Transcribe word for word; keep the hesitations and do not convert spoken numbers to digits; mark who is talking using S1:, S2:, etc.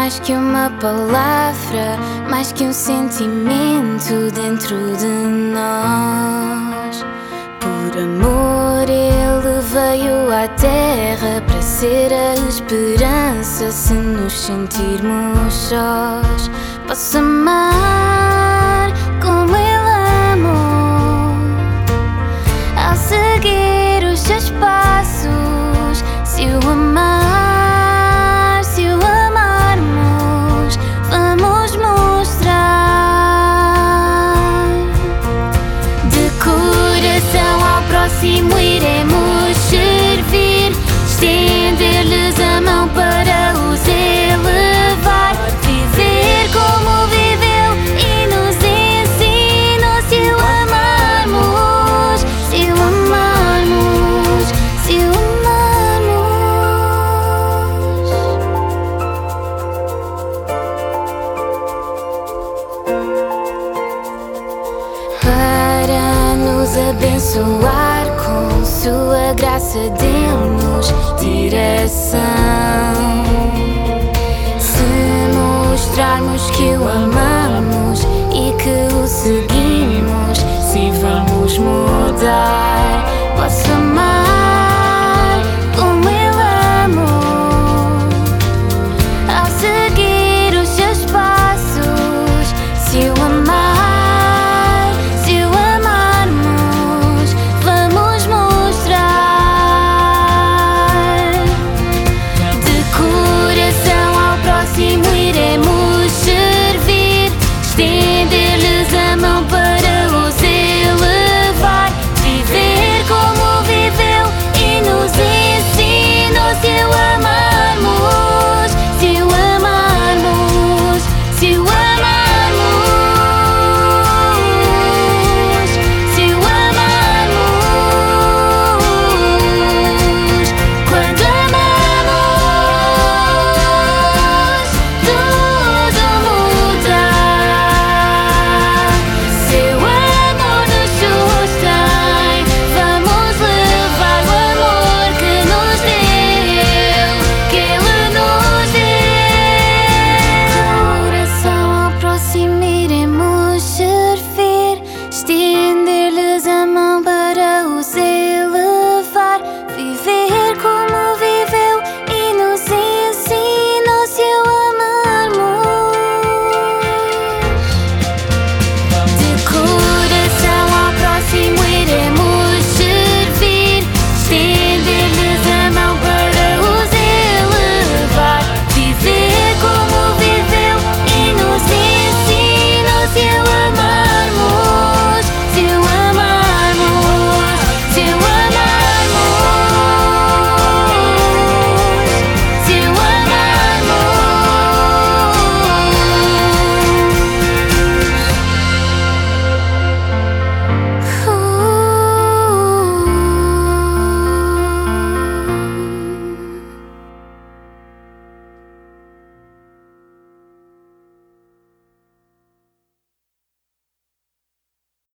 S1: mais que uma palavra, mais que um sentimento dentro de nós. Por amor ele veio à terra para ser a esperança. Se nos sentirmos sós, posso amar como ele amou, ao seguir os seus passos. Se o amar, se o amarmos, vamos mostrar. De coração ao próximo iremos servir, estender-lhes a mão para os elevar, viver como viveu e nos ensinou. Se o amarmos, se o amarmos, se o para nos abençoar com sua graça, deu-nos direção. Se mostrarmos que o amamos e que o seguimos, se vamos mudar, posso amar como ele amou, ao seguir os seus passos. Se o amar, se o amarmos, vamos mostrar. De coração ao próximo iremos servir, estender-lhes a mão para